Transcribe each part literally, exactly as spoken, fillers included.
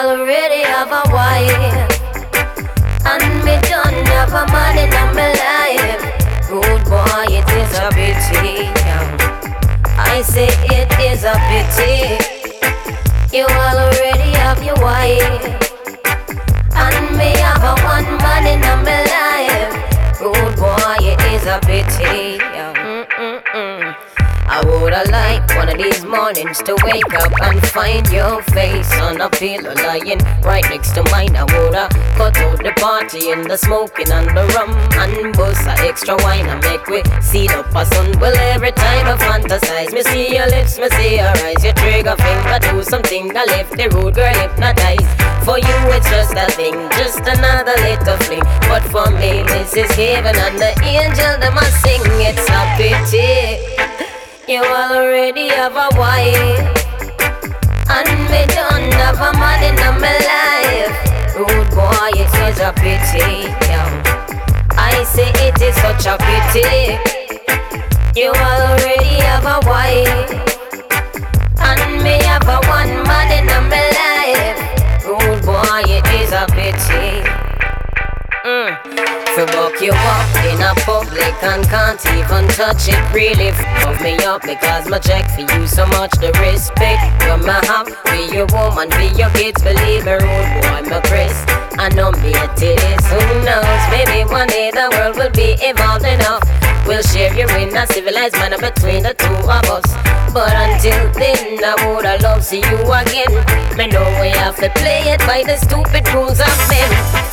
already have a wife, and me don't have a man in my life. Rude boy, it is a pity. I say it is a pity. You already have your wife, and me have a one man in my life. Rude boy, it is a pity. Mm-mm-mm. I woulda liked one of these mornings to wake up and find your face on a pillow lying right next to mine. I woulda cut out the party and the smoking and the rum and bust a extra wine and make we see up a sun. Well, every time I fantasize, me see your lips, me see your eyes, your trigger finger do something. I left the rude girl hypnotized. For you it's just a thing, just another little fling. But for me this is heaven and the angel them a sing. It's a pity you already have a wife, and me don't have a man in my life. Rude boy, it is a pity. I say it is such a pity. You already have a wife, and me have a one man in my life. Rude boy, it is a pity. Mm. To buck you up in a public and can't even touch it. Really fuck me up because my check for you so much. The respect you may have for your woman, for your kids. Believe me, rude boy, my Chris, I know me it is. Who knows, maybe one day the world will be evolved enough. We'll share you in a civilized manner between the two of us. But until then, I woulda love see you again. Me know we have to play it by the stupid rules of men.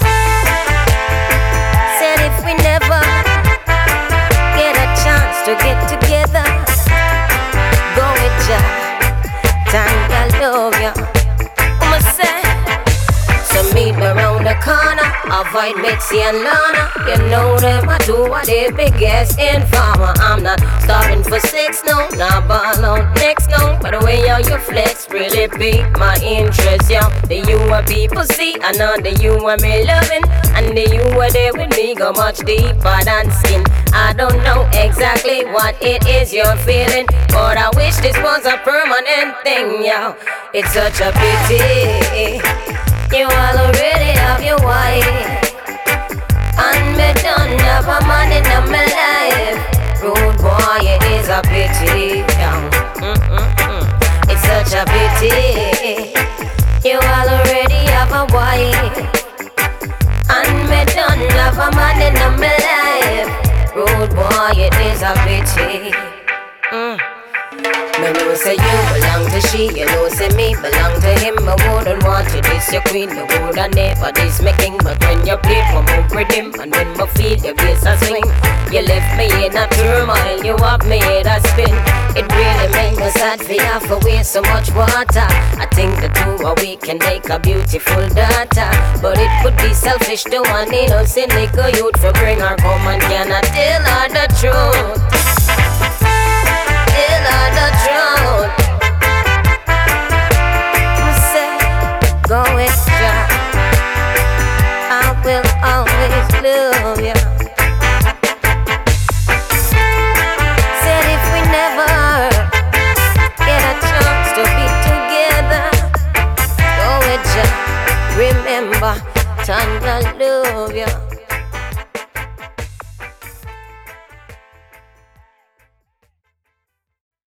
Said if we never get a chance to get together, go with ya, Tanya, love ya. I'ma say, so meet me round the corner, avoid Mitzi and Lana. You know them, I do what they biggest informer. I'm not starving for sex, no, not ball out next, no. But the way how you flex really pique my interest, yo. The you are people see, I know the you are me loving, and the you are there with me go much deeper than skin. I don't know exactly what it is you're feeling, but I wish this was a permanent thing, yo. It's such a pity you all already have your wife, and me don't have a man in my life. Rude boy, it is a pity. Mm-mm-mm. It's such a pity you all already have a wife, and me don't have a man in my life. Rude boy, it is a pity. Mm. Me know say you belong to she, you know say me belong to him. I wouldn't want you this your queen, you woulda never this my king. But when you play for my rhythm, and when my feel your bass a swing, you left me in a turmoil, you have me in a spin. It really make me sad for you for waste so much water. I think the two of we can make a beautiful daughter, but it would be selfish to one innocent little youth for bring her home and cannot tell her the truth. Tell her the truth. I say, go with ya, I will always love ya. Said if we never get a chance to be together, go with ya, remember, Tanya love ya.